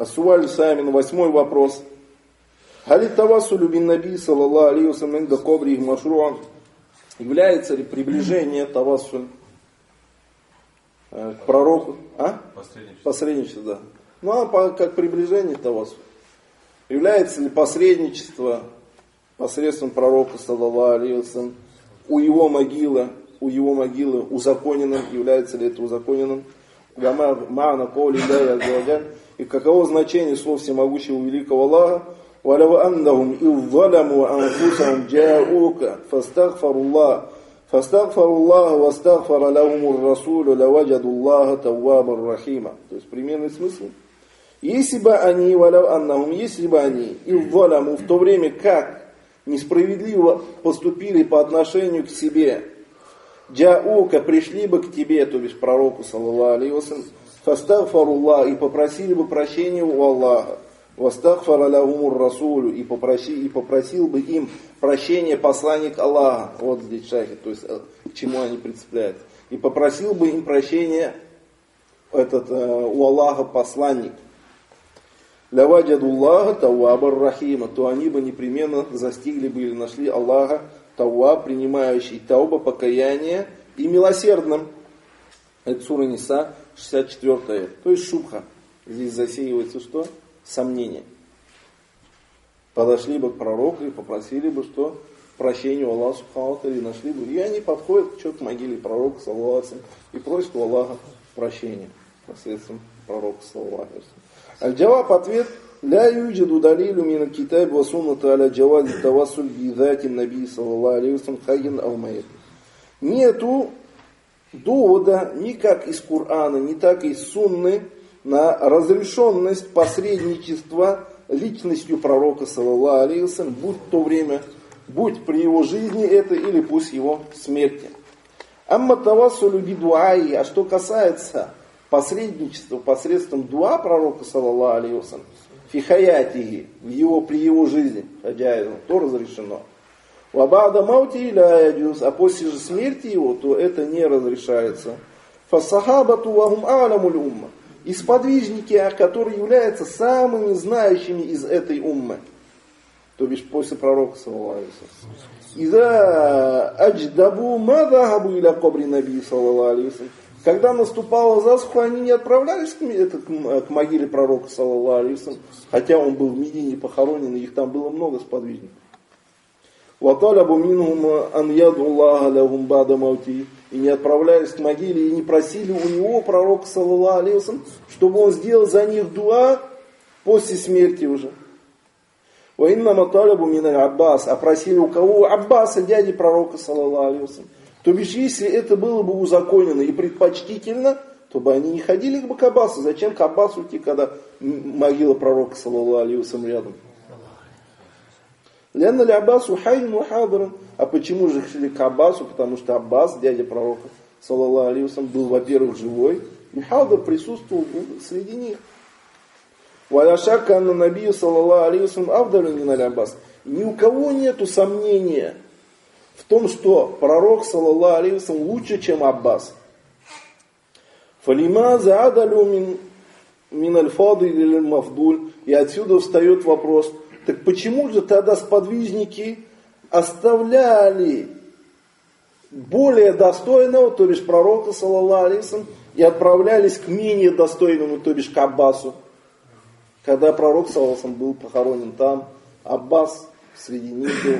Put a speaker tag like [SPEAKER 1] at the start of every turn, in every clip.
[SPEAKER 1] Асуаль Самин, 8 вопрос. Хали тавассулю бин наби саллаллаху алейхи ва саллям инда кабри машруан. Является ли приближение тавассуль к пророку? Посредничество, да. Ну а как приближение тавассуль. Является ли посредничество посредством пророка саллаллаху алейхи ва саллям у его могилы узаконенным, является ли это узаконенным? И каково значение слов всемогущего великого Аллаха? وَلَوْ أَنَّهُمْ إِذْ ظَلَمُوا أَنفُسَهُمْ جَاءُوكَ فَاسْتَغْفَرُوا اللَّهَ وَاسْتَغْفَرَ لَهُمُ الرَّسُولُ لَوَجَدُوا اللَّهَ تَوَّابًا رَحِيمًا. То есть примерный смысл. Если бы они, إِذْ ظَلَمُوا, в то время как несправедливо поступили по отношению к себе, джаука, пришли бы к тебе, то есть пророку, саллаллаху алейхи ва саллям, фастагфаруллах, и попросили бы прощения у Аллаха, вастагфара лахумур расулю, и попросил бы им прощения посланник Аллаха, вот здесь шахид, то есть к чему они прицепляют, и попросил бы им прощения у Аллаха посланник, лаваджадуллаха таввабар рахима, то они бы непременно застигли бы или нашли Аллаха Тауаб, принимающий тауба, покаяние, и милосердным. Это сура Ниса, 64. То есть шубха. Здесь засеивается что? Сомнение. Подошли бы к пророку и попросили бы, что прощения у Аллаха субхану ва тааля, и нашли бы. И они подходят к могиле пророка, саллаллаху алейхи ва саллям, и просят у Аллаха прощения посредством пророка, саллаллаху алейхи ва саллям. Аль-Джаваб, ответ. لا يوجد دليل من الكتاب والسنة على جواز التوسل بذات النبي صلى الله عليه وسلم حيا أو ميتا. Нету довода ни как из Корана, ни так из Сунны на разрешенность посредничества личностью пророка саллаллаху алейхи ва саллям, будь в то время, будь при его жизни это или пусть его смерти. Амма тавассулю бидуаи, а что касается посредничества посредством дуа пророка саллаллаху алейхи ва саллям, фихаятихи, при его жизни, то разрешено. Вабада маути ля яджуз, а после же смерти его, то это не разрешается. Фассахабату вахум а'ламуль умма. И сподвижники, которые являются самыми знающими из этой уммы, то бишь после пророка саллаллаху алейхи ва саллям. Иза адждабу ма захабу иля кабри наби саллаллаху алейхи ва саллям. Когда наступала засуха, они не отправлялись к могиле пророка, саллаллаху алейхи ва саллям, хотя он был в Медине похоронен, и их там было много сподвижников. وَطَلَبُ مِنْهُمْ أَنْ يَدْعُوا اللَّهَ لَهُمْ بَعْدَ مَوْتِهِ. И не отправлялись к могиле, и не просили у него, пророка, саллаллаху алейхи ва саллям, чтобы он сделал за них дуа после смерти уже. وَإِنَّمَا طَلَبُ مِنَ الْعَبَّاسِ. А просили у кого? Аббаса, дяди пророка, саллаллаху алейхи ва саллям. То бишь, если это было бы узаконено и предпочтительно, то бы они не ходили к Аббасу. Зачем к Аббасу идти, когда могила пророка, саллаллаху алейхи ва саллям, рядом? Лянна ли Аббасу хайн ва хадран. А почему же шли к Аббасу? Потому что Аббас, дядя пророка, саллаллаху алейхи ва саллям, был, во-первых, живой, и хадр присутствовал среди них. Валя шакка анна набию, саллаллаху алейхи ва саллям, авдалю мин аль Аббас. Ни у кого нету сомнения в том, что пророк, саллаллаху алейхи ва саллям, лучше, чем Аббас. Фалима заадалю мин аль-фады или мафдуль. И отсюда встает вопрос, так почему же тогда сподвижники оставляли более достойного, то бишь пророка, саллаллаху алейхи ва саллям, и отправлялись к менее достойному, то бишь к Аббасу? Когда пророк, саллаллаху алейхи ва саллям, был похоронен там, Аббас среди них был.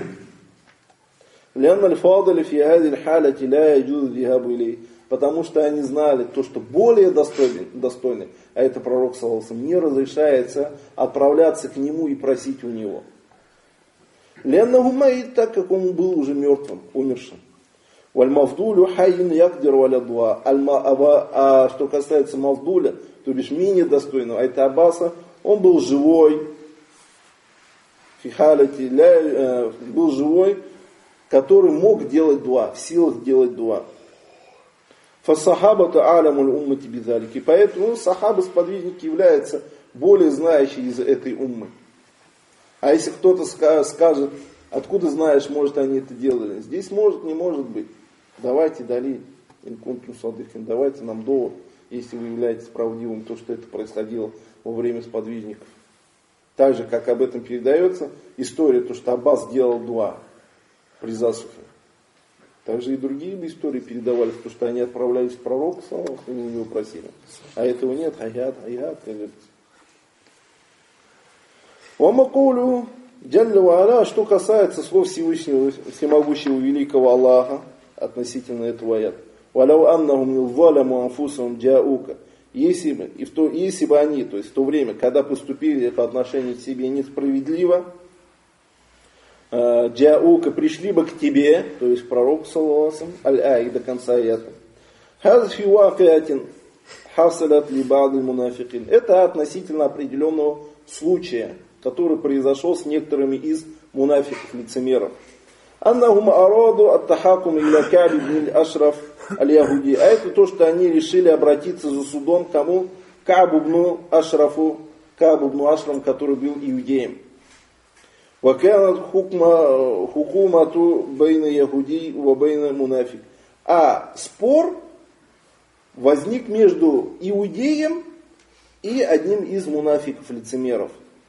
[SPEAKER 1] Потому что они знали то, что более достойный, а это пророк, саллаллаху алейхи ва саллям, не разрешается отправляться к нему и просить у него. Так как он был уже мертвым, умершим. А что касается Мавдуля, то бишь менее достойного, а это Аббаса, он был живой, был живой, который мог делать дуа, в силах делать дуа. Фасахабата алямуль уммати бидалики. Поэтому сахабы, сподвижники, являются более знающие из этой уммы. А если кто-то скажет, откуда знаешь, может они это делали? Здесь может, не может быть. Давайте дали, давайте нам довод, если вы являетесь правдивым, то, что это происходило во время сподвижников. Так же, как об этом передается история, то, что Аббас делал дуа при засухе. Также и другие бы истории передавались, потому что они отправлялись к пророку, и у него просили. А этого нет, аят. Вамакулю джалля ва аля, что касается слов Всевышнего, всемогущего великого Аллаха, относительно этого аята. Валяу аннахум юзаляму анфусахум джаука. Если бы они, то есть в то время, когда поступили по отношению к себе несправедливо, джаука, пришли бы к тебе, то есть к пророку, саллаллаху алейхи ва саллям, аль-ай, до конца аята. Хазфи вафиатин хасалят ли ба'д аль-мунафикин. Это относительно определенного случая, который произошел с некоторыми из мунафиков, лицемеров. Аннахум араду ат-тахакум иля Ка'б ибн аль-Ашраф аль-Яхуди. А это то, что они решили обратиться за судом к кому? Ка'б ибн Ашрафу, Ка'б ибн Ашраф, который был иудеем. Ва канат хукумату байна яхуди ва байна мунафик. А спор возник между иудеем и одним из мунафиков, лицемеров.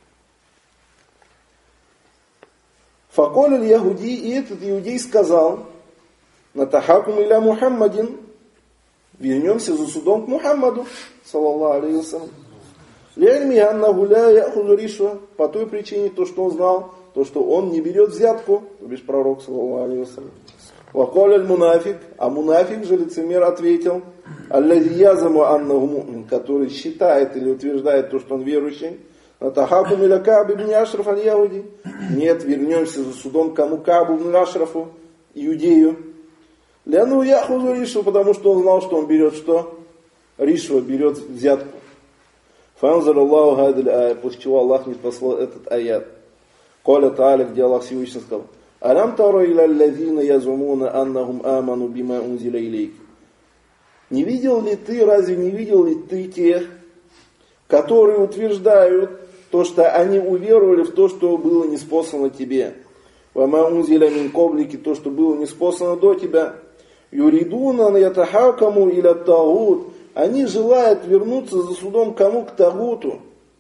[SPEAKER 1] Факоль аль-Яхуди, и этот иудей сказал: натахакум иля Мухаммадин, вернемся за судом к Мухаммаду, саллаллаху алейхи ва саллям. Ляльми аннаху ля яхузу ришва, по той причине, то, что он знал, то, что он не берет взятку, то бишь пророк, саллаллаху алейхи ва саллям. Ваколь аль-мунафик, а мунафик же, лицемер, ответил: аллади язаму аннаху му'мин, который считает или утверждает то, что он верующий. Натахакум иля Ка'б ибн Ашраф аль-Яхуди. Нет, вернемся за судом к кому? Ка'бу ибн Ашрафу, иудею. Ляну яхузу ришу, потому что он знал, что он берет что? Ришу, берет взятку. Фанзар Аллаху хадиль ая, после чего Аллах не послал этот аят. Коля Тааля, где Аллах Всевышний сказал: Алям таро иля аллазина язумуна аннахум аману бима унзиля илейк. Не видел ли ты, разве не видел ли ты тех, которые утверждают то, что они уверовали в то, что было ниспослано тебе. Вама унзиля мин коблики, то, что было ниспослано до тебя. Юридуна на ятахакаму иля тагут. Они желают вернуться за судом кому? К тагуту.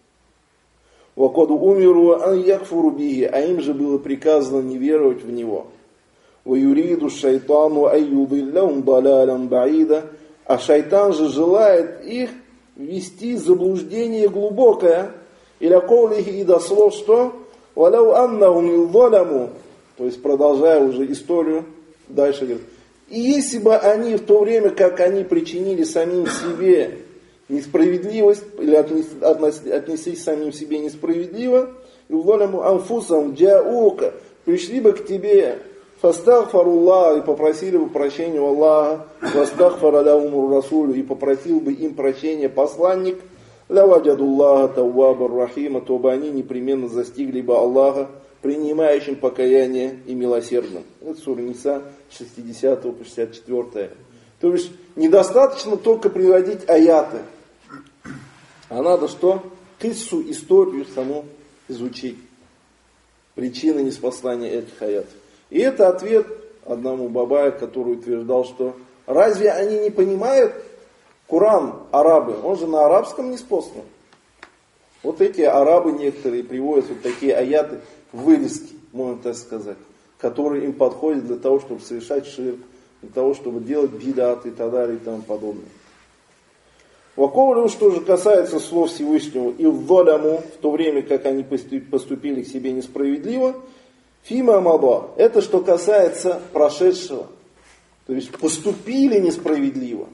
[SPEAKER 1] Вакоду умиру ан якфуру биhi, а им же было приказано не веровать в него. Ва юриду шайтану айюдиллахум далалям баида. А шайтан же желает их ввести заблуждение глубокое. Иля ковлихи, и до слов, что валяу аннахум юзаляму, то есть продолжая уже историю, дальше говорит: и если бы они в то время, как они причинили самим себе несправедливость, или отнеслись самим себе несправедливо, юзаляму анфусам джаука, пришли бы к тебе, фастагфаруллах, и попросили бы прощения у Аллаха, фастагфара лахумур расулю, и попросил бы им прощения посланник, лаваджадуллаха таввабар рахима, то бы они непременно застигли бы Аллаха, принимающим покаяние и милосердным. Это сура Ниса 60 по 64. То есть недостаточно только приводить аяты, а надо что? Киссу, историю саму изучить. Причины неспослания этих аятов. И это ответ одному бабаю, который утверждал, что разве они не понимают Коран, арабы, он же на арабском ниспослан. Вот эти арабы некоторые приводят вот такие аяты, вырезки, можно так сказать, которые им подходят для того, чтобы совершать ширк, для того, чтобы делать бидат и так далее и тому подобное. Ваковлю, что же касается слов Всевышнего, и вваляму, в то время, как они поступили к себе несправедливо, фима амаба, это что касается прошедшего, то есть поступили несправедливо.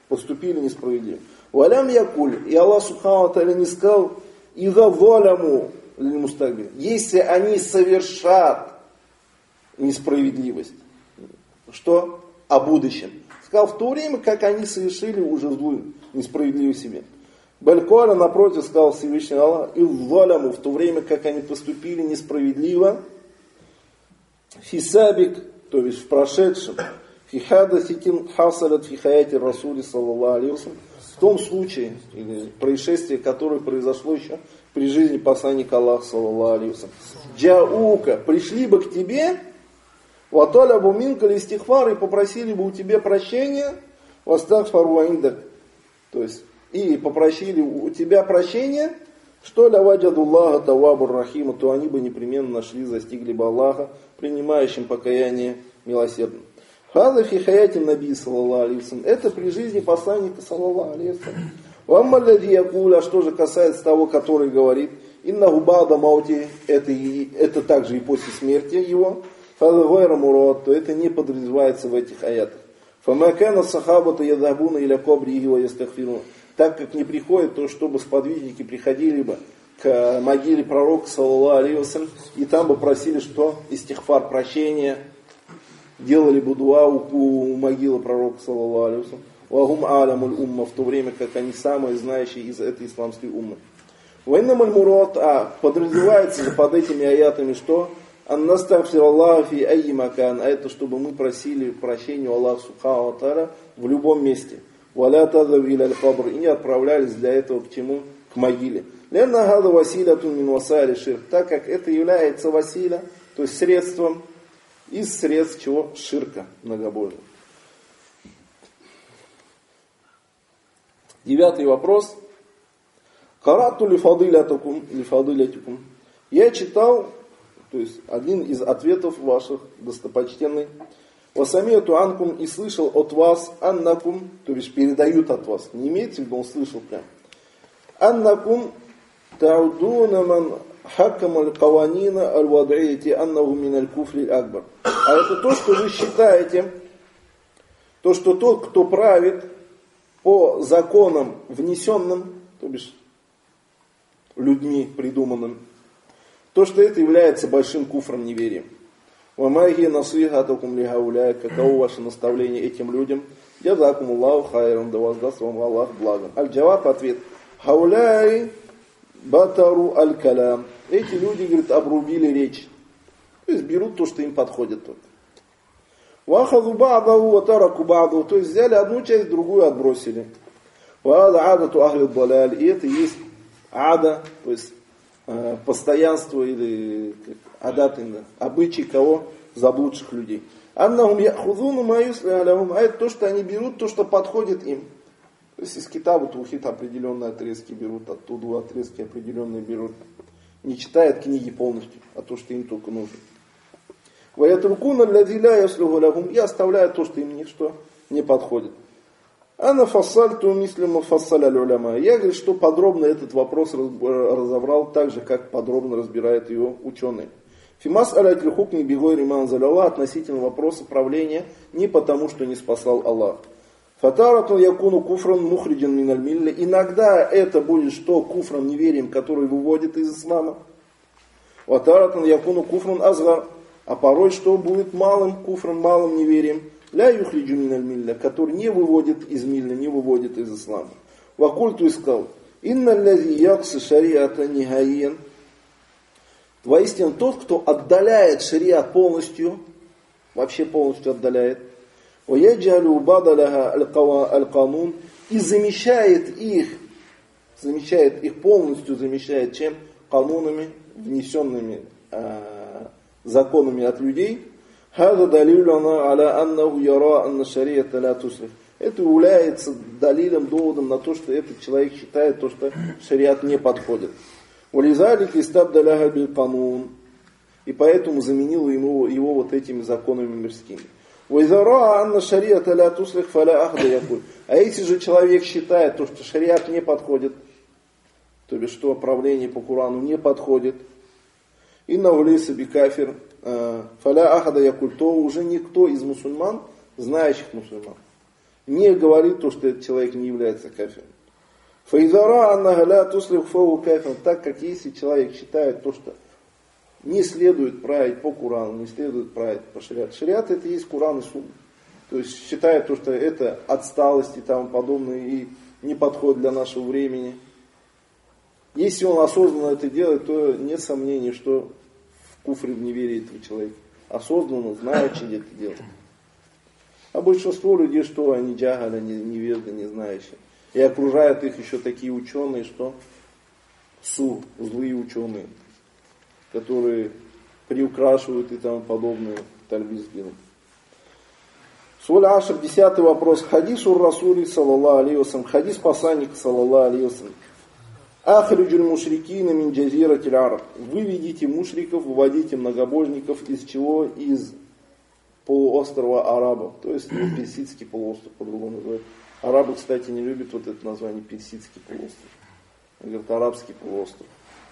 [SPEAKER 1] Валям якуль, и Аллах Субхану ва Тааля не сказал: иза валяму лиль мустакбир, если они совершат несправедливость. Что? О будущем. Сказал, в то время, как они совершили уже злую, несправедливую себе. Бальколя, напротив, сказал Всевышний Аллах: и валяму, в то время, как они поступили несправедливо, фисабик, то есть в прошедшем, фихадасикин хасалят фихаяти расули саллаллаху алейхи ва саллям, в том случае, или происшествие, которое произошло еще при жизни посланника Аллаха саллаллаху алейхи ва саллям. Джаука, пришли бы к тебе, ваталябу минка листихфар, и попросили бы у тебя прощения, вастагфару индак, то есть и попросили у тебя прощения, что ля ваджадуллаха тавабур рахима, то они бы непременно нашли, застигли бы Аллаха, принимающим покаяние милосердным. Хаза фи хаяти наби саллаллаху алейхи вассалям. Это при жизни посланника саллаллаху алейхи вассалям. Вамма лади якуля, что же касается того, который говорит, иннаху ба'да маути, это также и после смерти его, фаза гайра мурад, то это не подразумевается в этих аятах. Фамакана сахабата ядхабуна иля кабриhi ва ястагфирун. Так как не приходит, то чтобы сподвижники приходили бы к могиле пророка саллаллаху алейхи вассалям, и там бы просили, что истихфар, прощения, делали бы дуа у могилы пророка саллаллаху алейхи вассалям. Вагум алямуль умма, в то время как они самые знающие из этой исламской уммы. Вайнамаль мурад, подразумевается же под этими аятами, что аннастагфир Аллаху фи айи макан, а это чтобы мы просили прощения у Аллаха субхану ва тааля в любом месте. Валя тадав иля аль-кабр, и не отправлялись для этого к чему? К могиле. Ленна хада василятун мин васайли ширк, так как это является василя, то есть средством из средств чего? Ширка, многобожия. 9 вопрос. Карату лифадилятукум. Я читал, то есть один из ответов ваших, достопочтенный. Васамияту анкум, и слышал от вас, аннакум, то есть передают от вас. Не имеется в виду, он слышал прям. Аннакум таудуна ман хакам аль-каванина аль-вад'ити аннаху мин аль-куфри аль-акбар. А это то, что вы считаете, то, что тот, кто правит по законам внесенным, то бишь людьми придуманным, то, что это является большим куфром, неверием. Вамайги насихатакум лихауляй, каково ваше наставление этим людям? Язакум Аллаху хайран, да воздаст вам Аллах благом. Аль-Джаваб, ответ. Хауляй батару аль-калям. Эти люди, говорит, обрубили речь. То есть берут то, что им подходит только. Вахаду ба'даху ва тараку ба'даху, то есть взяли одну часть, другую отбросили. Ва'ада адату ахли даляль, и это есть ада, то есть постоянство или адат, обычай кого? Заблудших людей. Аннахум яхудуну ма юслиху лахум, а это то, что они берут, то, что подходит им. То есть из китаба тухит определенные отрезки берут, оттуда отрезки определенные берут. Не читают книги полностью, а то, что им только нужно. Ваятуркуна ладзи ля яслиху лахум, и оставляют то, что им ничто не подходит. Ана фассальту мислима фассаля уляма. Я, говорит, что подробно этот вопрос разобрал, так же, как подробно разбирают его ученые. Фимас алятль хукми бигой риман заляла относительно вопроса правления не потому, что не спасал Аллах. Фатаратун якуну куфран мухриджан миналь милля. Иногда это будет что? Куфран, неверием, который выводит из ислама. Ватаратун якуну куфран азгар. А порой что будет малым куфран, малым неверием? Ля юхриджу миналь милля, который не выводит из милля, не выводит из ислама. Вакульту искал. Инна лязи яксы шариата нихаиен. Воистину тот, кто отдаляет шариат полностью, вообще полностью отдаляет, ваяджалю бадаляха аль-канун, и замещает их полностью, замещает чем? Канунами, внесенными законами от людей. Хаза далилюна аля аннаху яра анна шариата ля туслих. Это является далилем, доводом на то, что этот человек считает, то, что шариат не подходит. Вализалик истабдаляха бил канун. И поэтому заменил его вот этими законами мирскими. Вайзара анна шариата ля туслих фаля ахда якуль. А если же человек считает, то, что шариат не подходит, то бишь, что правление по Корану не подходит, инна улиса бикафир фаля ахада якуль, то уже никто из мусульман, знающих мусульман, не говорит то, что этот человек не является кафиром. Фаизара анна ля туслих фау кафир, так как если человек считает то, что не следует править по Корану, не следует править по шариату. Шариат это и есть Коран и Сунна. То есть считает то, что это отсталость и тому подобное и не подходит для нашего времени. Если он осознанно это делает, то нет сомнений, что в куфре, в неверии этого человека. Осознанно, знаючи это делает. А большинство людей, что они джагаля, невежды, не знающие. И окружают их еще такие ученые, что злые ученые, которые приукрашивают и тому подобное тальбис делают. Суль Ашр, 10 вопрос. Хадис ур Расули, саллаллаху алейхи вассалям. Хадис посланника, саллаллаху алейхи вассалям. Ахриджуль мушрикина мин джазиратиль араб. Выведите мушриков, выводите многобожников из чего? Из полуострова арабов. То есть персидский полуостров по-другому называют. Арабы, кстати, не любят вот это название персидский полуостров. Они говорят, арабский полуостров.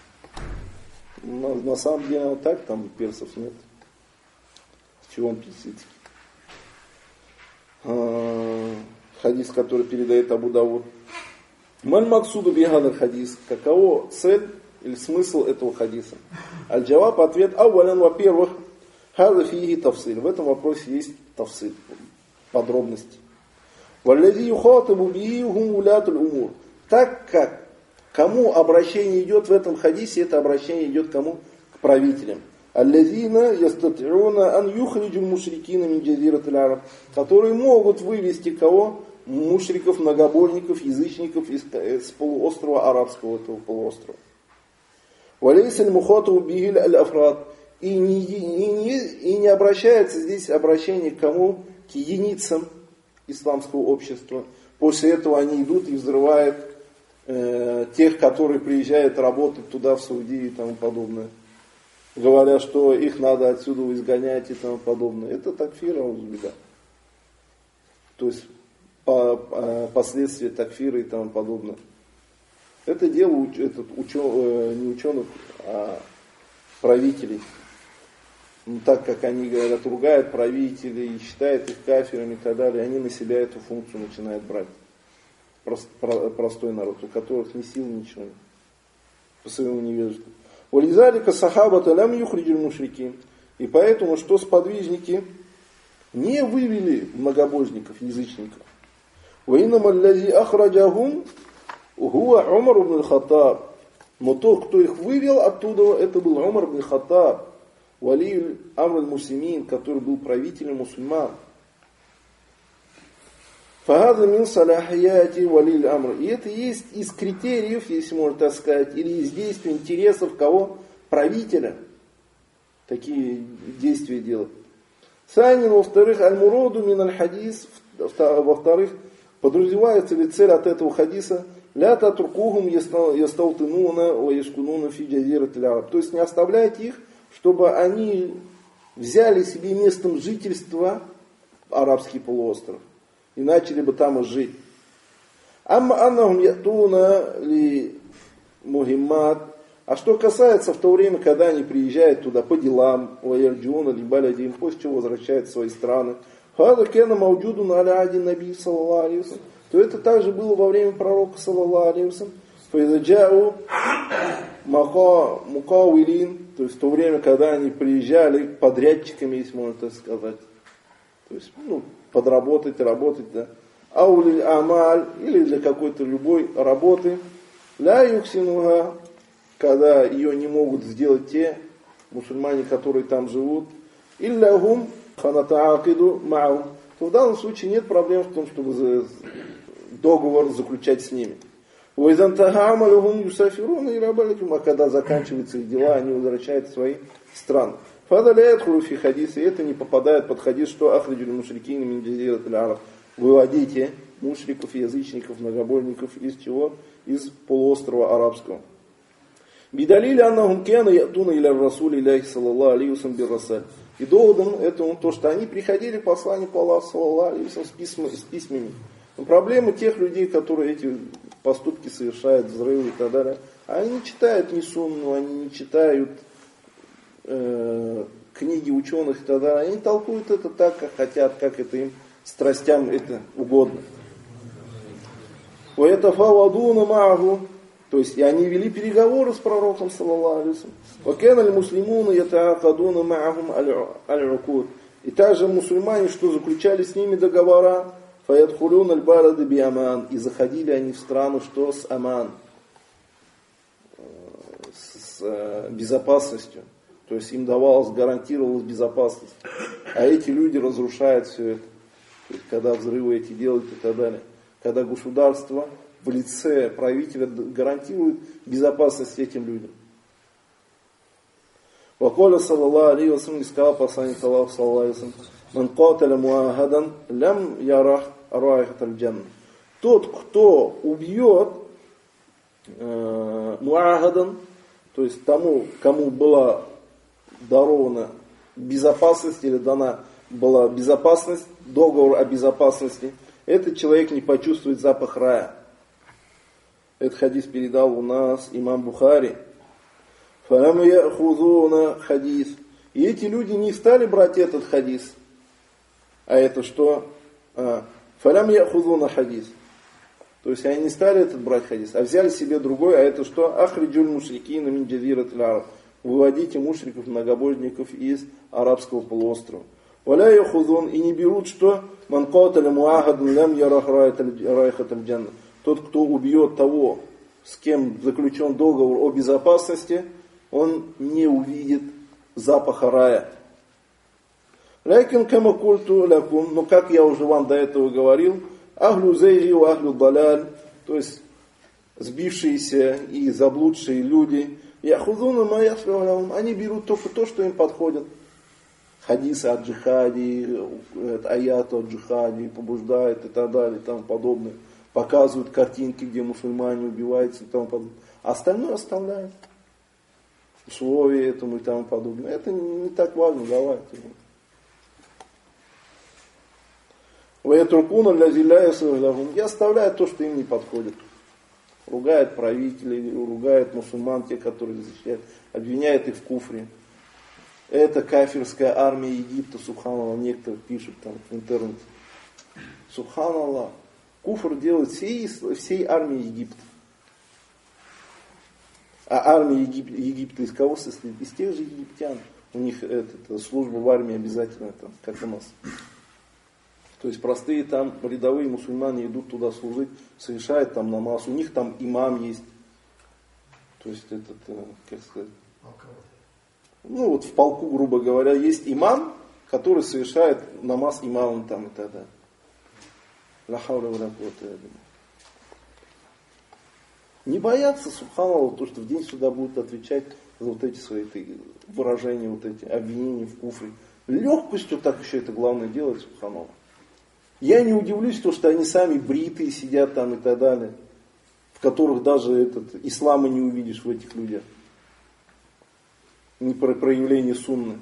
[SPEAKER 1] На самом деле вот так, там персов нет. С чего он персидский? Хадис, который передает Абу Дауд. Маль максуду бихадар хадис. Каково цель или смысл этого хадиса? Аль-Джаваб, ответ. Ауалян, во-первых, хада фиги тафсиль. В этом вопросе есть тафсиль, подробности. Валлади юхатабу биги гум улятуль умур. Так как кому обращение идет в этом хадисе, это обращение идет кому? К правителям. Аллазина ястатиуна ан юхриджу мушрикина мин джазиратиль араб. Которые могут вывести кого? Мушриков, многобожников, язычников из полуострова арабского, этого полуострова. Валейсаль мухату бигиль аль-афрад. И не обращается здесь обращение к кому? К единицам исламского общества. После этого они идут и взрывают тех, которые приезжают работать туда, в Саудию и тому подобное. Говоря, что их надо отсюда изгонять и тому подобное. Это такфир, аузубилля. То есть последствия такфира и тому подобное. Это дело не ученых, а правителей. Так как они говорят, ругают правителей, считают их кафирами и так далее, они на себя эту функцию начинают брать. Простой народ, у которых ни сил, ничего нет. По своему невежеству. Вализалика сахабата лям юхриджуль мушрикин. И поэтому, что сподвижники не вывели многобожников, язычников. وإنما الذي أخرجهم هو عمر بن الخطاب. Но тот, кто их вывел оттуда, это был Умар бн Хаттаб, вали амр аль-муслимин, который был правителем мусульман. Фахада мин салахияти вали амр. И это есть из критериев, если можно так сказать, или из действий, интересов кого? Правителя. Такие действия делать. Санин, во-вторых, аль-муроду мин аль-хадис, во-вторых, подразумевается ли цель от этого хадиса ля татрукухум ястаутынуна ва яшкунуна фи джазиратиль араб. То есть не оставляйте их, чтобы они взяли себе местом жительства арабский полуостров и начали бы там жить. Амма аннахум ятуна ли мухиммат. А что касается в то время, когда они приезжают туда по делам, ва ярджуна ли балядим, после чего возвращаются в свои страны, то это также было во время пророка саллаллаху алейхи ва саллям. То есть в то время, когда они приезжали подрядчиками, если можно так сказать. То есть, подработать, работать, да. Аулиль амаль, или для какой-то любой работы. Ля юхсинуха, когда ее не могут сделать те мусульмане, которые там живут. Илляхум ханатаакиду мау. То в данном случае нет проблем в том, чтобы договор заключать с ними. А когда заканчиваются их дела, они возвращаются в свои страны. Фадаляет хадис, и это не попадает под хадис, что ахриджуль мушрикин мин джазиратиль араб. Выводите мушриков, язычников, многобожников из чего? Из полуострова арабского. Бидалили аннахум кяна ятуна иля расули иляхи саллаллаху алейхи ва саллям биррасаль. И доводом этому то, что они приходили к посланнику Аллаха саллаллаху алейхи ва саллям с письмами. Но проблема тех людей, которые эти поступки совершают, взрывы и так далее, они не читают ни сунну, они не читают книги ученых и так далее. Они толкуют это так, как хотят, как это им страстям это угодно. وَيَتَفَوَضُونَ مَعَهُ. То есть и они вели переговоры с пророком саллаллаху алейхи ва саллям. وَكَانَ الْمُسْلِمُونَ يَتَعَاقَدُونَ مَعَهُمْ الْعُقُودَ. И также мусульмане, что заключали с ними договора, فَيَدْخُلُونَ الْبَلَدَ بِأَمَانٍ. И заходили они в страну, что с аман, с безопасностью. То есть им давалось, гарантировалась безопасность. А эти люди разрушают все это. То есть, когда взрывы эти делают и так далее. Когда государство в лице правителя гарантирует безопасность этим людям. Ваколя саллаллаху алейхи ва саллям, сказал посланник Аллаха саллаллаху алейхи ва саллям: «Ман каталя муахадан лям ярах раихат аль-джанна». Тот, кто убьет муагадан, то есть тому, кому была дарована безопасность или дана была безопасность, договор о безопасности, этот человек не почувствует запах рая. Этот хадис передал у нас имам Бухари. Фалам яхузуна хадис. И эти люди не стали брать этот хадис. А это что? Фалям яхузуна хадис. То есть они не стали этот брать хадис, а взяли себе другой. А это что? Ахриджуль мушрикина мин джазираtil араб. Выводите мушриков, многобожников из арабского полуострова. Валя яхузун. И не берут что? Ман каталя муахадун лям ярах райхаталь джанна. Тот, кто убьет того, с кем заключен договор о безопасности, он не увидит запаха рая. Лякин кама культу лякум, но как я уже вам до этого говорил, ахлю зейри ва ахлю даляль, то есть сбившиеся и заблудшие люди, яхузуна ма ясфилаум, они берут только то, что им подходит. Хадисы о джихаде, аяту о джихаде, побуждают и так далее, и тому подобное. Показывают картинки, где мусульмане убиваются и тому подобное. А остальное оставляют. Условия этому и тому подобное. Это не так важно, давайте. И оставляют то, что им не подходит. Ругает правителей, ругает мусульман, те, которые защищают, обвиняет их в куфре. Это кафирская армия Египта, субханаллах, некоторые пишут там в интернете. Субханаллах. Куфр делает всей армии Египта. А армия Египта из кого состоит? Из тех же египтян. У них служба в армии обязательно, там, как у нас. То есть простые там рядовые мусульмане идут туда служить, совершают там намаз. У них там имам есть. То есть как сказать? Ну вот в полку, грубо говоря, есть имам, который совершает намаз имамом там и так далее. Не бояться, субханаллах, то, что в день суда будут отвечать за вот эти свои выражения, вот эти обвинения в куфре. Легкостью так еще это главное делать, субханаллах. Я не удивлюсь, что они сами бритые сидят там и так далее, в которых даже ислама не увидишь в этих людях. Не про проявление сунны.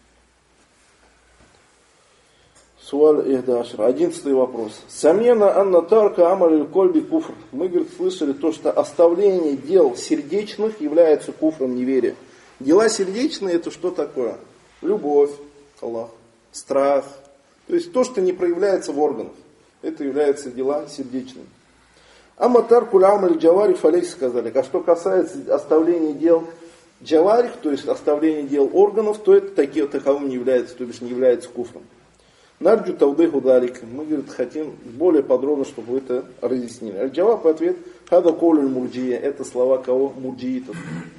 [SPEAKER 1] Суаль Ихдашр. 11 вопрос. Самена анна тарка амаль кольби куфр. Мы, говорит, слышали то, что оставление дел сердечных является куфром неверия. Дела сердечные это что такое? Любовь к Аллаху, страх. То есть то, что не проявляется в органах. Это является дела сердечными. Амма тарку амаль джаварих фалейс сказали. А что касается оставления дел джаварих, то есть оставления дел органов, то это таковым не является, то бишь не является куфром. Нарджу тавдыху далик. Мы, говорит, хотим более подробно, чтобы вы это разъяснили. Аль-Джаваб ответ. Хада колюль мурджия. Это слова кого? Мурджиитов.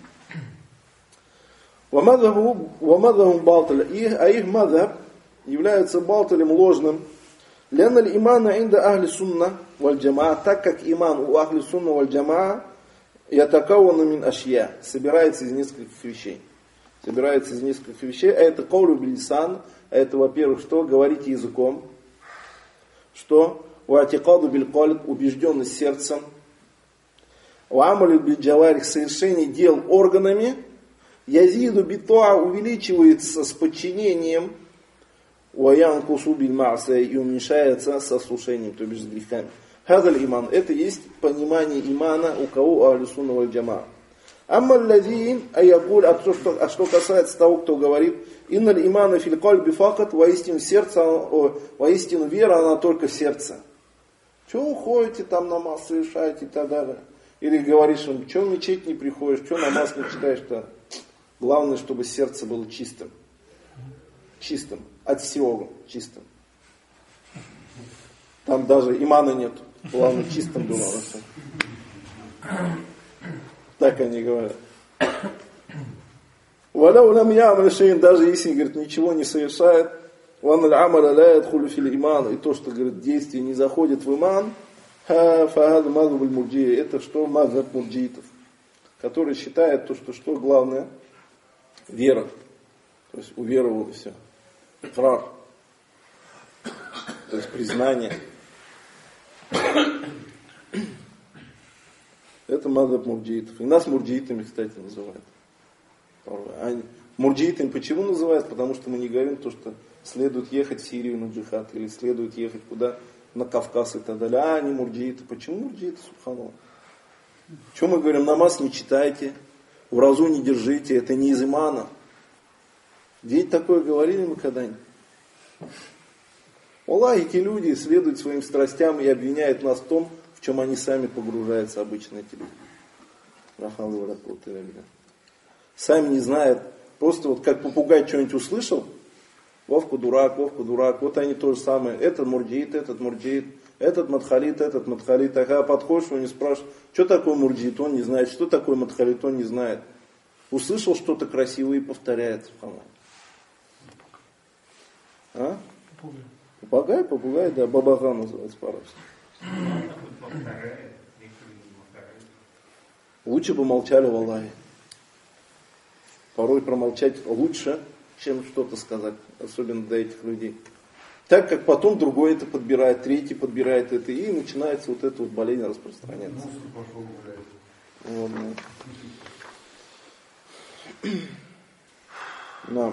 [SPEAKER 1] Вамадхабу балталя. А их мадхаб является балталем ложным. Ляналь имана инда ахли сунна валь джамаа. Так как иман у ахли сунна валь джамаа ятакауна мин ашья. Собирается из нескольких вещей. А это каулю билисан. Это, во-первых, что? Говорить языком. Что? Ватикаду биль-кальб, убежденность сердцем. Ваамалю биль-джаварих, совершение дел органами. Язиду битуа увеличивается с подчинением. Ваянкусу биль-маса, и уменьшается со слушанием, то бишь с грехами. Хадаль иман, это есть понимание имана у кого? Ахлюсунна валь джамаа. Аммалладин аягуль, а что касается того, кто говорит, инналь имана фил кальби факат, воистину вера, она только в сердце. Чего уходите там намаз совершаете и так далее? Или говоришь им, чего в мечеть не приходишь, чего намаз не читаешь-то? Главное, чтобы сердце было чистым. Чистым. От всего чистым. Там даже имана нет. Главное, чистым было. Так они говорят. Валяу лам ямаль шейн, даже если, говорит, ничего не совершает, ваналь амаля ля ядхулю фил иман, и то, что, говорит, действие не заходит в иман, фагад мазхаб аль-мурджия, это что? Мазхаб мурджиитов, который считает то, что главное? Вера. То есть уверовал и все. Икрар. То есть признание. Это мазхаб мурджиитов. И нас мурджиитами, кстати, называют. Мурджиитами почему называют? Потому что мы не говорим то, что следует ехать в Сирию на джихад, или следует ехать куда, на Кавказ и так далее. Они мурджииты. Почему мурджииты, субханаллах? Что мы говорим? Намаз не читайте, уразу не держите, это не из имана. Ведь такое говорили мы когда-нибудь? Аллах, эти люди следуют своим страстям и обвиняют нас в том, в чем они сами погружаются, обычно эти люди. Сами не знают, просто вот как попугай что-нибудь услышал, Вовка дурак, вот они то же самое, этот мурджиит, этот мадхалит, а когда подходишь, он не спрашивает, что такое мурджиит, он не знает, что такое мадхалит, он не знает. Услышал что-то красивое и повторяет. А? Попугай, да, бабага называется по-арабски. Лучше бы молчали в Аллахе. Порой промолчать лучше, чем что-то сказать, особенно для этих людей. Так как потом другой это подбирает, третий подбирает это, и начинается вот эта вот болезнь распространяться. Вот, да.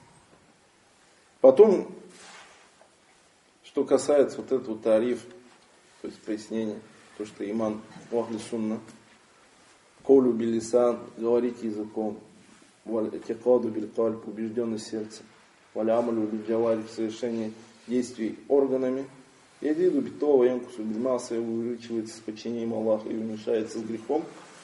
[SPEAKER 1] Потом, что касается вот этого тариф, то есть пояснения, то, что иман в ахли сунна, колю билисан, говорить языком, валь-этикаду биль-кальб, убежденность сердца, валь-амалю биль-джаварих, совершение действий органами, ядиду битова, янкусу бильмаса, увеличивается с подчинением Аллаха и уменьшается с грехом.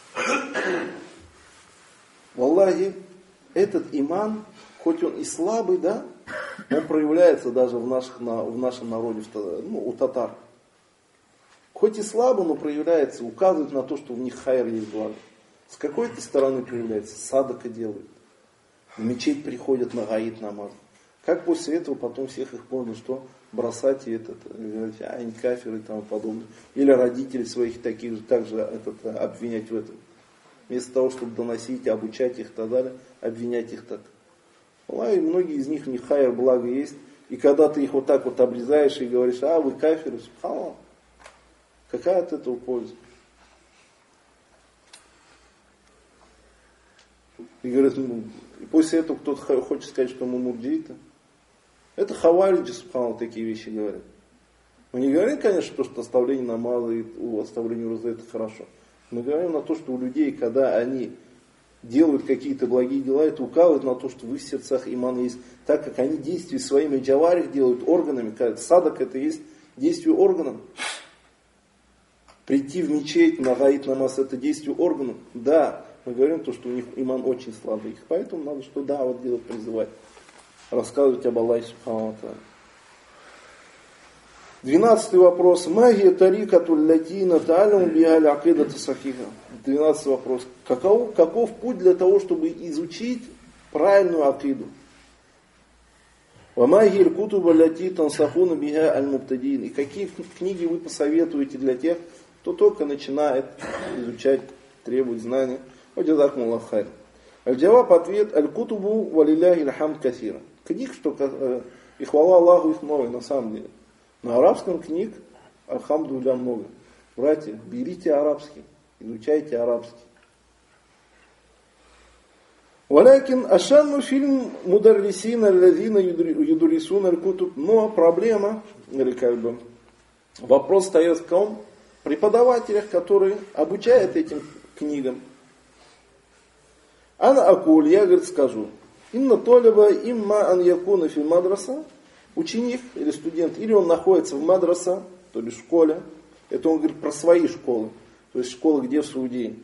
[SPEAKER 1] Валлахи, этот иман, хоть он и слабый, да, он проявляется даже в нашем народе, у татар. Хоть и слабо, но проявляется, указывает на то, что в них хайр есть благо. С какой-то стороны проявляется, садака делают. В мечеть приходят на гаид намаз. Как после этого потом всех их можно что? Бросать и говорить, они кафиры и тому подобное. Или родителей своих таких же также обвинять в этом. Вместо того, чтобы доносить, обучать их и так далее, обвинять их так. И многие из них, у них хайр, благо есть. И когда ты их вот так вот обрезаешь и говоришь, вы кафиры, субханаллах, какая от этого польза? И говорят, и после этого кто-то хочет сказать, что мы мурджииты. Это хавариджи, субханаллах, такие вещи говорят. Мы не говорим, конечно, что оставление намаза и оставление розы это хорошо. Мы говорим на то, что у людей, когда они делают какие-то благие дела, это указывает на то, что в их сердцах иман есть, так как они действия своими джаварих делают органами. Садак это есть действие органом. Прийти в мечеть, на гаид намаз это действие органом. Да, мы говорим то, что у них иман очень слабый. Поэтому надо что вот делать, призывать. Рассказывать об Аллахе субхану ва тааля. 12 вопрос. Магия тарикату латина та'аляму бигаль акидата сахиха. 12 вопрос. Каков путь для того, чтобы изучить правильную акиду? Ва магия кутуба лати тансахуна бига аль-мубтадин. И какие книги вы посоветуете для тех, кто только начинает изучать, требует знаний? Ваджазакумуллаху хайр. Аль-джаваб, ответ, аль-кутубу валилляхи аль-хамд касира. Книг, что и хвала Аллаху, их много, на самом деле. На арабском книг, альхамдулилля, много. Братья, берите арабский, изучайте арабский. Валякин ашанну фильм мударрисина аллазина юдурисуна аль-кутуб. Но проблема, или вопрос стоит в ком? Преподавателях, которые обучают этим книгам. Ана акуль, я, говорит, скажу. Инна толеба имма ан якуна фи мадраса. Ученик или студент, или он находится в мадраса, то бишь в школе. Это он говорит про свои школы. То есть школы, где в Саудии.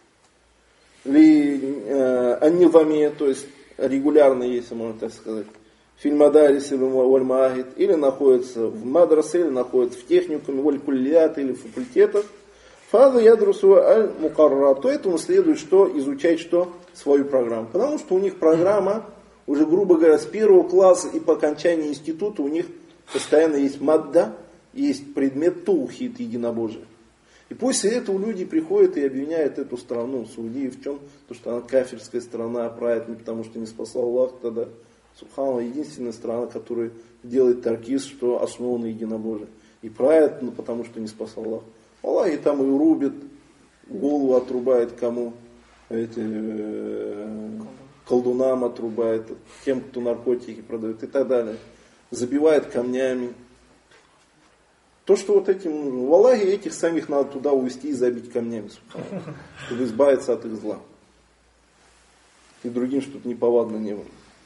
[SPEAKER 1] Или анниваме, то есть регулярно, если можно так сказать. Фильмадарис или вальмаагид. Или находится в мадрасе, или находится в техникуме, валькуллиат, или в факультетах. Фаза ядрусу аль-мукарра. То этому следует что? Изучать что? Свою программу. Потому что у них программа, уже, грубо говоря, с первого класса и по окончании института у них постоянно есть мадда, есть предмет таухид, единобожие. И после этого люди приходят и обвиняют эту страну, Саудию, в чем? То, что она кафирская страна, правит не потому, что не спасал Аллах, тогда, субханаллах, единственная страна, которая делает таркиз, что основана единобожие. И правит, потому что не спасал Аллах. Аллах и там и рубит, голову отрубает кому, колдунам отрубает, тем, кто наркотики продает и так далее. Забивает камнями. То, что вот этим, в Аллахе этих самих надо туда увести и забить камнями, чтобы избавиться от их зла. И другим, чтобы неповадно не было.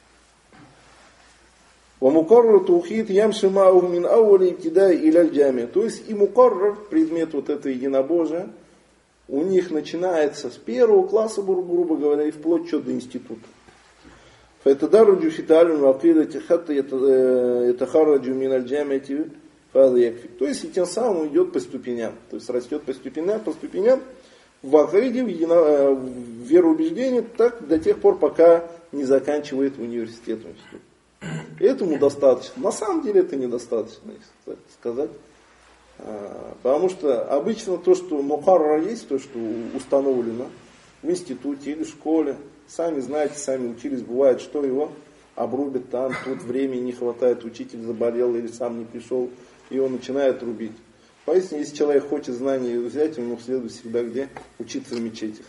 [SPEAKER 1] وَمُقَرَّ تَوْحِيدْ يَمْشِ مَعَهُ مِنْ أَوَّلِ ابْتِدَاءِ إِلَى الْجَامِعِ. То есть и мукаррар, предмет вот этого единобожия, у них начинается с первого класса, грубо говоря, и вплоть что до института. فَيَتَدَرَّجُ فِي تَعَلُّمِ الْعَقِيدَةِ حَتَّى يَتَخَرَّجُ مِنَ الْجَامِعَةِ فَهَذَا يَكْفِي. То есть и тем самым идет по ступеням. То есть растет по ступеням в акиде, в вероубеждении, так до тех пор, пока не заканчивает университет. Этому достаточно. На самом деле это недостаточно, если сказать. Потому что обычно то, что мукаррар есть, то, что установлено в институте или в школе, сами знаете, сами учились, бывает, что его обрубят там, тут времени не хватает, учитель заболел или сам не пришел, и он начинает рубить. Поэтому, если человек хочет знаний взять, ему следует всегда где? Учиться в мечетях.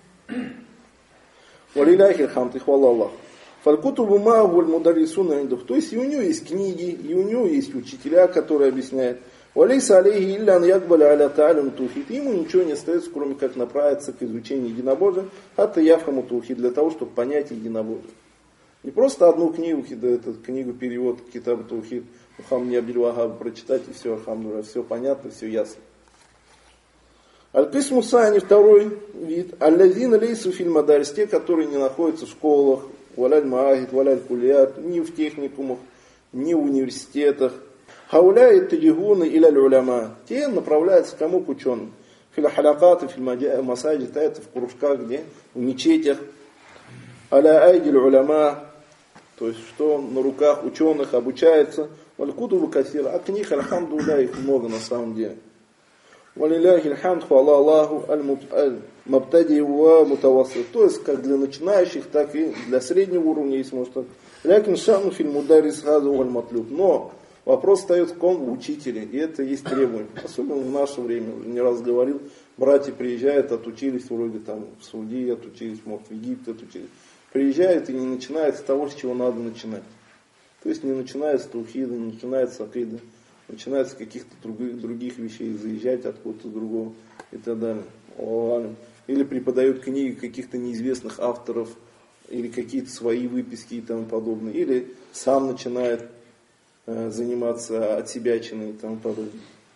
[SPEAKER 1] Валиляхи хамд, и хвала Аллаху. Фалькутубу маагу аль-мударрисуна индух. То есть и у него есть книги, и у него есть учителя, которые объясняют. Валейса алейхи иллян якбаля аля та'алям тухид. Ему ничего не остается, кроме как направиться к изучению единобожия, хатта явхаму тухид, для того, чтобы понять единобожие. Не просто одну книгу, эту книгу перевод Китаб Таухид, Мухаммад Абдуль-Вахаб прочитать, и все, алхамдулилля, все понятно, все ясно. Аль-Кисму Сани, второй вид. Аль-Лазина лейсу филь мадарис, те, которые не находятся в школах, валяль маахид, валяль кулият, ни в техникумах, ни в университетах. Хауляй тадигуны или аль-уляма. Те направляются кому? К ученым. Филь халякаты, филь масаджид, это в кружках, где? В мечетях. Аля айдиль уляма, то есть что на руках ученых обучается. Валькутубу кассира, а книг, алхамдулилля, их много на самом деле. Валиляхи алхамд, хвала Аллаху, аль-мабтади ва мутавассит. То есть как для начинающих, так и для среднего уровня, если можно сказать. Лякин шану филь мударрис хазу валь-матлюб. Но вопрос встает в ком? В учителе. И это есть требование. Особенно в наше время. Не раз говорил, братья приезжают, отучились вроде там в Саудии, отучились, может в Египте отучились. Приезжают и не начинают с того, с чего надо начинать. То есть не начинают с таухида, не начинают с акиды, начинают с каких-то других вещей, заезжать откуда-то другого и так далее. Или преподают книги каких-то неизвестных авторов, или какие-то свои выписки и тому подобное. Или сам начинает заниматься отсебячиной и тому подобное.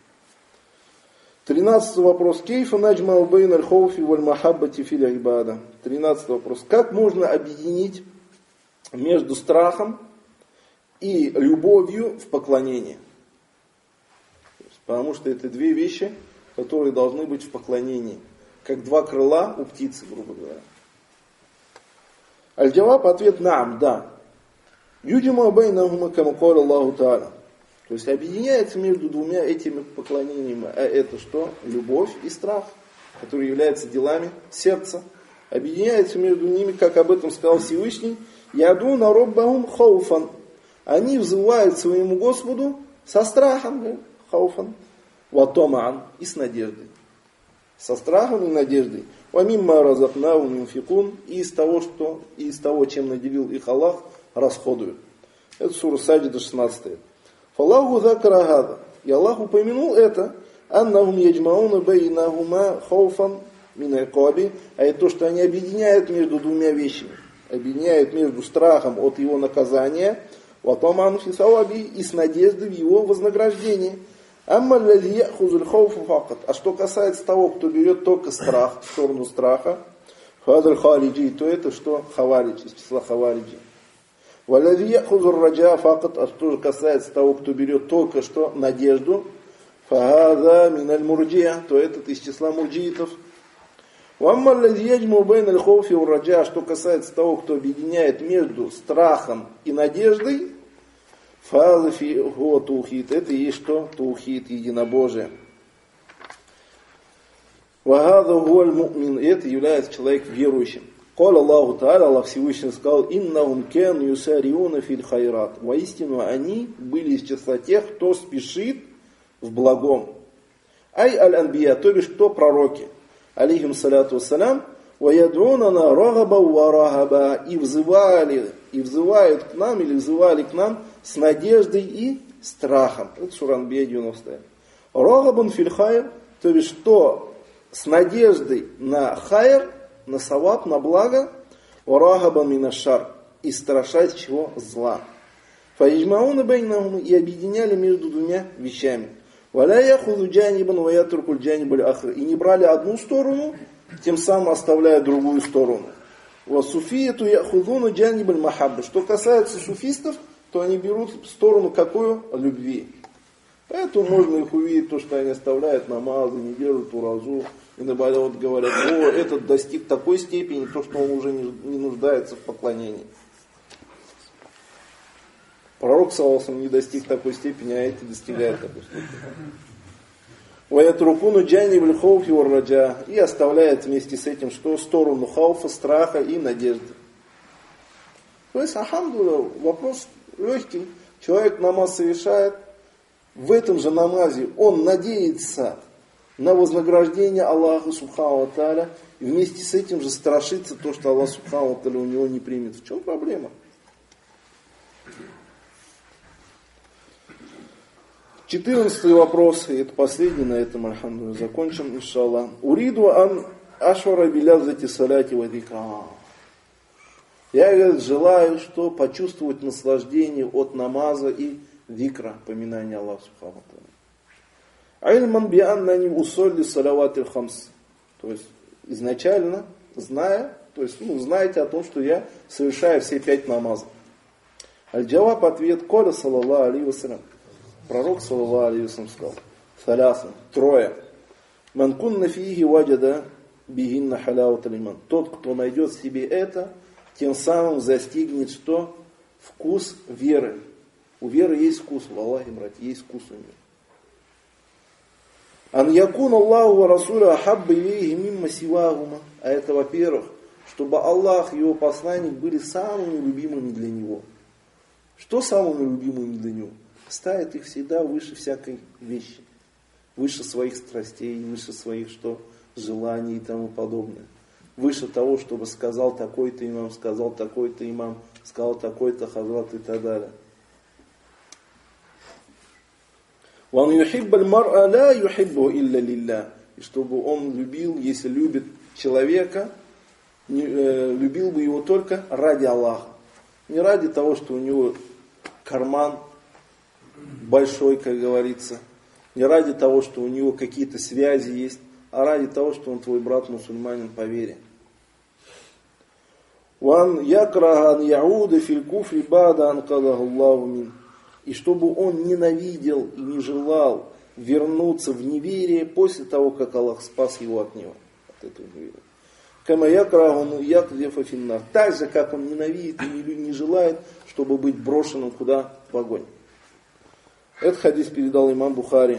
[SPEAKER 1] 13 вопрос. Кейфа наджма убейн аль-хоуфи валь-махаббати фил ибада. 13 вопрос. Как можно объединить между страхом и любовью в поклонении? Потому что это две вещи, которые должны быть в поклонении. Как два крыла у птицы, грубо говоря. Аль-Джаваб, ответ наам, да. Юджима бейнахума кама каля Аллаху та'аля. То есть объединяется между двумя этими поклонениями. А это что? Любовь и страх, которые являются делами сердца. Объединяется между ними, как об этом сказал Всевышний, ядуна роббахум хауфан. Они взывают своему Господу со страхом, хауфан, ватоман, и с надеждой. Со страхом и надеждой. Вамимма разахнахум юнфикун, и из того, чем наделил их Аллах, расходуют. Это сура Саджда 16. Фаллаху закара гада. И Аллах упомянул это. Аннахум яджмауна бейнахума хауфан мин икаби. А это то, что они объединяют между двумя вещами. Объединяют между страхом от его наказания, ватаману фи саваби, и с надеждой в его вознаграждении. Амма аллази яхузуль хауфу факат. А что касается того, кто берет только страх, в сторону страха, фадаль хариджи, то это что? Хаваридж, из числа хавариджи. Валази яхузуль раджа факат. А что же касается того, кто берет только что надежду, фагада миналь мурджия, то этот из числа мурджиитов. Вамма аллази яджму бейн аль хауфи ва раджа. Что касается того, кто объединяет между страхом и надеждой, фазафи го таухид. Это и есть что? Таухид, единобожие. Вагада гуаль му'мин. Это является человек верующим. Кал Аллаху Та'аля, Аллах Всевышний сказал, иннахум кен юсариуна филь хайрат. Воистину они были из числа тех, кто спешит в благом. Ай аль-анбия, то бишь кто пророки. алейхим саляту вассалям, وَيَدْعُونَنَا رَغَبًا وَرَهَبًا, и взывают к нам, или взывали к нам с надеждой и страхом. Это сура Анбия 90. Рагабан филь хайр, то есть что с надеждой на хайр, на саваб, на благо, варагабан мина шар, и страшась чего? Зла. Фаиджмауна байнахум, и объединяли между двумя вещами. Валя яхуду джанибан ва ятрукуль джанибаль ахр, и не брали одну сторону, тем самым оставляя другую сторону. Ва суфияту яхудуна джанибаль махабба. Что касается суфистов, то они берут сторону какую? Любви. Поэтому можно их увидеть, то, что они оставляют намазы, не держат уразу, и наоборот говорят, этот достиг такой степени, то, что он уже не нуждается в поклонении. Пророк саллаллаху не достиг такой степени, а эти достигают такой степени. وَيَتْرُكُونَ جَانِبَ الْخَوْفِ وَالرَّجَاءِ, и оставляет вместе с этим что? Сторону хауфа, страха и надежды. То есть, алхамдулилля, вопрос легкий. Человек намаз совершает, в этом же намазе он надеется на вознаграждение Аллаха Субхану ва Тааля, и вместе с этим же страшится то, что Аллах Субхану ва Тааля у него не примет. В чем проблема? 14 вопрос, и это последний, на этом, альхамдулилля, закончим, иншаллах. Уриду ан ашвара билязати саляти ва зикра. Я, говорит, желаю, что почувствовать наслаждение от намаза и зикра, поминания Аллаха Субхану ва Тааля. Ильман би аннани усолли салават аль-хамс. То есть, изначально, зная, то есть, знаете о том, что я совершаю все 5 намазов. Аль-Джаваб, ответ, коля саллаллаху алейхи вассалям. Пророк, саллаллаху алейхи вассалям, сказал, салясан, 3. Ман кунна фиги ваджада бигинна халяват алиман. Тот, кто найдет в себе это, тем самым застигнет что? Вкус веры. У веры есть вкус, в Аллахе, братья, есть вкус у нее. Ан якун Аллаху ва Расуля ахабба илейхи мимма сивагума. А это, во-первых, чтобы Аллах и его посланник были самыми любимыми для него. Что самыми любимыми для него? Ставит их всегда выше всякой вещи. Выше своих страстей, выше своих желаний и тому подобное. Выше того, чтобы сказал такой-то имам, сказал такой-то имам, сказал такой-то хазрат и так далее. وَأَنْ يُحِبَّ الْمَرْءَ لَا يُحِبُّهُ إِلَّا لِلَّهِ. И чтобы он любил, если любит человека, любил бы его только ради Аллаха. Не ради того, что у него карман большой, как говорится. Не ради того, что у него какие-то связи есть, а ради того, что он твой брат мусульманин по вере. وَأَنْ يَكْرَهَ أَنْ يَعُودَ فِي الْكُفْرِ بَعْدَ أَنْ قَضَهُ اللَّهُ مِنْهُ. И чтобы он ненавидел и не желал вернуться в неверие после того, как Аллах спас его от него, от этого неверия. Кама якраху якзефа финнар. Так же, как он ненавидит и не желает, чтобы быть брошенным куда? В огонь. Этот хадис передал имам Бухари.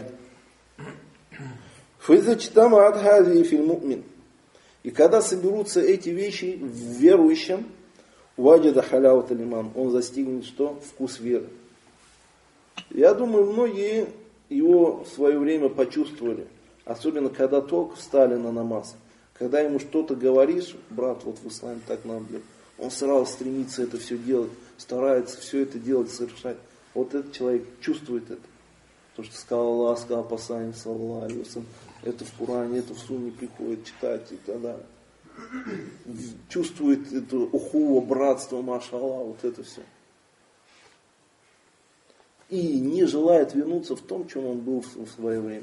[SPEAKER 1] Физачтамаат хази фил му'мин. И когда соберутся эти вещи в верующем, ваджада халяват алиман, он застигнет что? Вкус веры. Я думаю, многие его в свое время почувствовали. Особенно, когда только встали на намаз. Когда ему что-то говоришь, брат, вот в исламе так надо делать, он сразу стремится это все делать, старается все это делать, совершать. Вот этот человек чувствует это. То, что сказал Аллах, сказал посланник, саллаллаху алейхи вассалям, это в Коране, это в Сунне приходит читать и так далее. Чувствует это ухува, братство, машаллах, вот это все. И не желает вернуться в том, чем он был в свое время.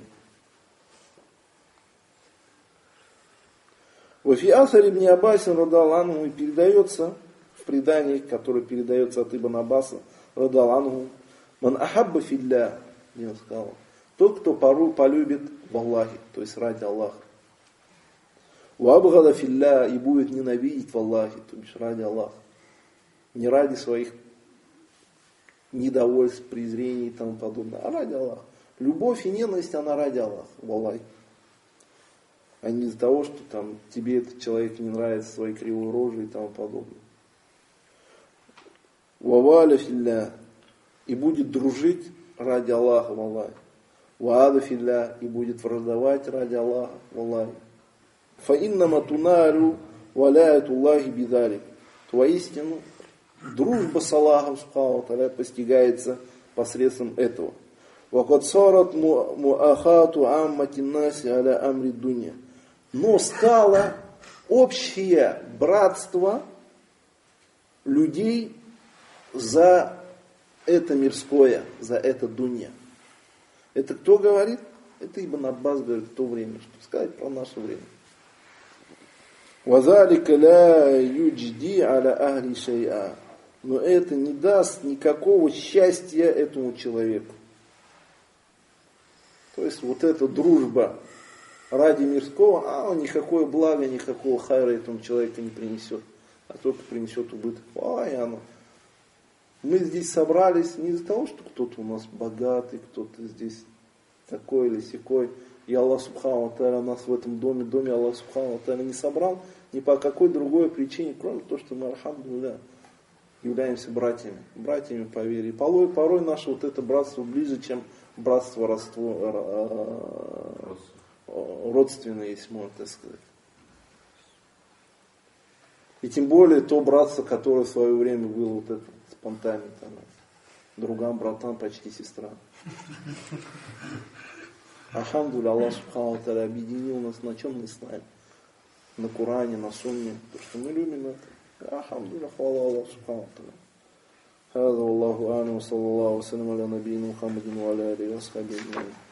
[SPEAKER 1] В Афиасаре ибн Аббасин радаллаху передается в предании, которое передается от Ибн Аббаса радаллаху, ман ахабба филля, он сказал, тот, кто порой полюбит в Аллахе, то есть ради Аллаха. Ва абгада филля, и будет ненавидеть в Аллахе, то есть ради Аллаха. Не ради своих недовольств, презрений и тому подобное, а ради Аллаха. Любовь и ненависть, она ради Аллаха, в Аллахе. А не из-за того, что там тебе этот человек не нравится своей кривой рожей и тому подобное. Ваваля филля, и будет дружить ради Аллаха в Аллахе. Ваада филля, и будет враждовать ради Аллаха в Аллахе. фаиннама тунару валяятуллахи бидалик. Воистину, дружба с Аллахом Субхану ва Тааля постигается посредством этого. Вакад сарат муахату аммати наси аля амри дуня. Но стало общее братство людей за это мирское, за это дунья. Это кто говорит? Это Ибн Аббас говорит в то время, что сказать про наше время. وَذَلِكَ لَا يُجْدِي عَلَى أَهْلِ شَيْئًا. Но это не даст никакого счастья этому человеку. То есть вот эта дружба ради мирского, никакое благо, никакого хайра этому человеку не принесет, а только принесет убыток. Мы здесь собрались не из-за того, что кто-то у нас богатый, кто-то здесь такой или сякой. И Аллах Субхану ва Тааля нас в этом доме Аллах Субхану ва Тааля не собрал ни по какой другой причине, кроме того, что мы, альхамдулилля, являемся братьями по вере. И порой наше вот это братство ближе, чем братство родственное, если можно так сказать. И тем более то братство, которое в свое время было вот это спонтанно, другам, братан, почти сестра. Альхамдулилля, Аллах Субхану ва Тааля объединил нас на чем? На исламе, на Коране, на Сунне, то, что мы любим это. Альхамдулилля, хвала Аллаху Субхану ва Тааля. هذا والله أعلم وصلى الله وسلم على نبينا محمد وعلى آله وصحبه أجمعين.